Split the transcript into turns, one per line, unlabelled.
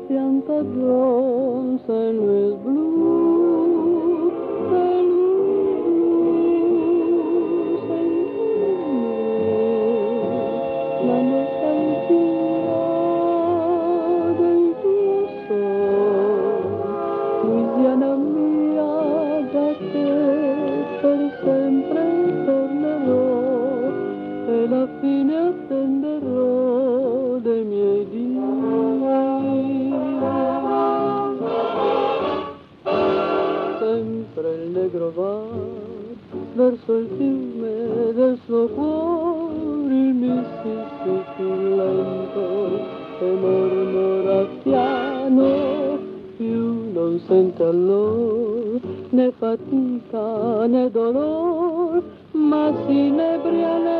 pianta John, St. Louis Blue, St. Louis, St. Louis, la nostalgia del tuo sol. Louisiana mia, da te per sempre tornerò e la fine attenderò dei miei dì. Sempre il negro va verso il fiume del suo cuore, il Mississippi lento e mormora piano, più non sente allora né fatica né dolore, ma si inebria